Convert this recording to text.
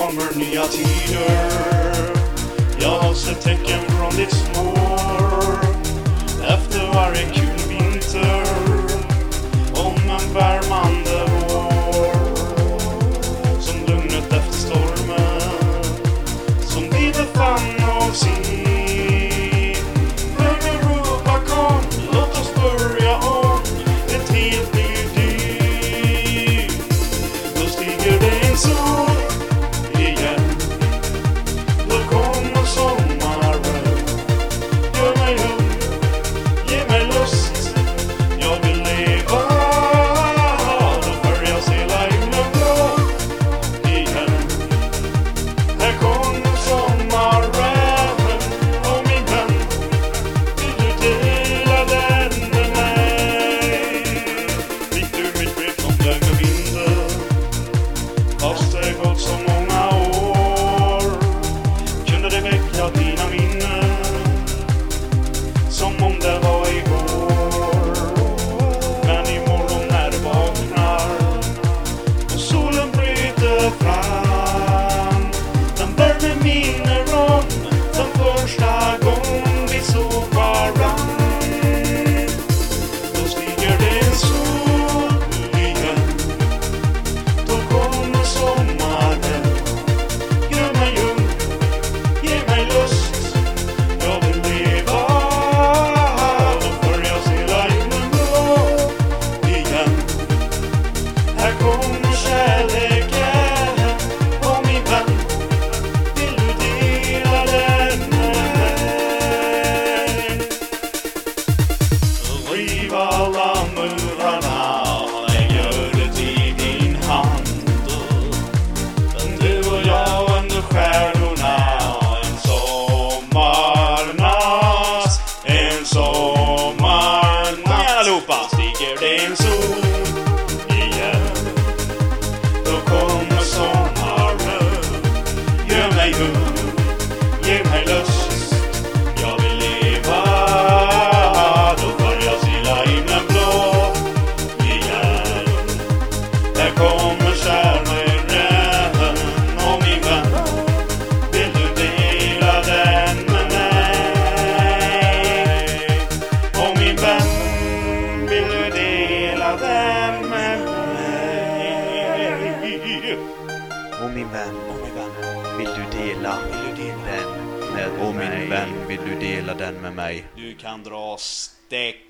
kommer nya tider. Jag har sett tecken från ditt spår. Efter varje kul vinter, om en värmande vår. Som lugnet efter stormen, som vi befann oss i. Hör ropa kom, låt oss börja om. Ett helt nytt liv. Då stiger det en sol igen. Då kommer sommaren. Gör mig lugn, ge mig lust. Jag vill leva. Då börjar hela himlen blå igen. Här kommer sommaren. Och min vän, vill du dela den med mig? Fick du mitt brev som flög med vinden? Fast det gått så många år. Kunde det väcka dina minnen som om det var igår. Men imorgon när du vaknar och solen bryter fram, den värme minner om den första gång vi såg varann. Då stiger det en sol igen. Då kommer sommaren. Gör mig ung, ge mig lust. Jag vill leva. Då börjar hela himlen blå igen. Här kommer kärleken. Och min vän, vill du dela den med mig? Riv alla murarna, lägg ödet i din hand. Du och jag under stjärnorna. En sommarnatt, en sommarnatt. Allihopa, stiger det en sol igen. Då kommer sommaren. Gör mig ung, ge mig lust. Jag vill leva. Då börjar hela himlen blå igen. Där kommer kärleken. Och min vän, vill du dela den med mig? Och min vän, vill du dela den med mig? Och min vän, vill du dela den med Och min mig? vän, vill du dela den med mig? Du kan dra stäck